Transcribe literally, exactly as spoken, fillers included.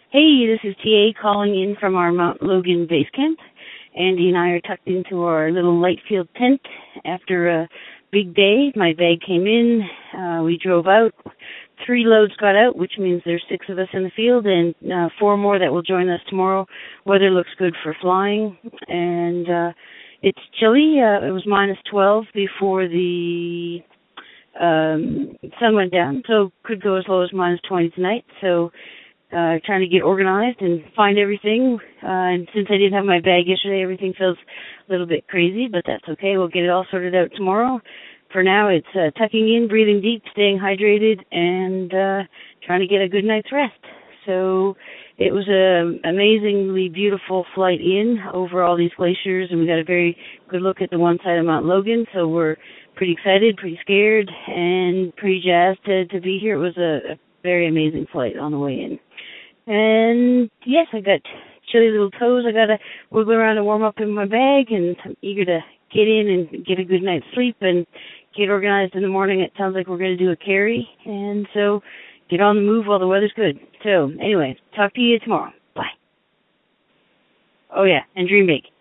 Hey, this is T A calling in from our Mount Logan base camp. Andy and I are tucked into our little light field tent after a big day. My bag came in. Uh, we drove out. Three loads got out, which means there's six of us in the field, and uh, four more that will join us tomorrow. Weather looks good for flying, and uh, it's chilly. Uh, it was minus twelve before the um, sun went down, so could go as low as minus twenty tonight. So uh, trying to get organized and find everything. Uh, and since I didn't have my bag yesterday, everything feels a little bit crazy, but that's okay. We'll get it all sorted out tomorrow. For now, it's uh, tucking in, breathing deep, staying hydrated, and uh, trying to get a good night's rest. So it was an amazingly beautiful flight in over all these glaciers, and we got a very good look at the one side of Mount Logan. So we're pretty excited, pretty scared, and pretty jazzed to, to be here. It was a, a very amazing flight on the way in. And yes, I got chilly little toes. I got to wiggle around and warm up in my bag, and I'm eager to get in and get a good night's sleep and get organized in the morning. It sounds like we're going to do a carry, and so get on the move while the weather's good. So anyway, talk to you tomorrow. Bye. Oh yeah, and dream big.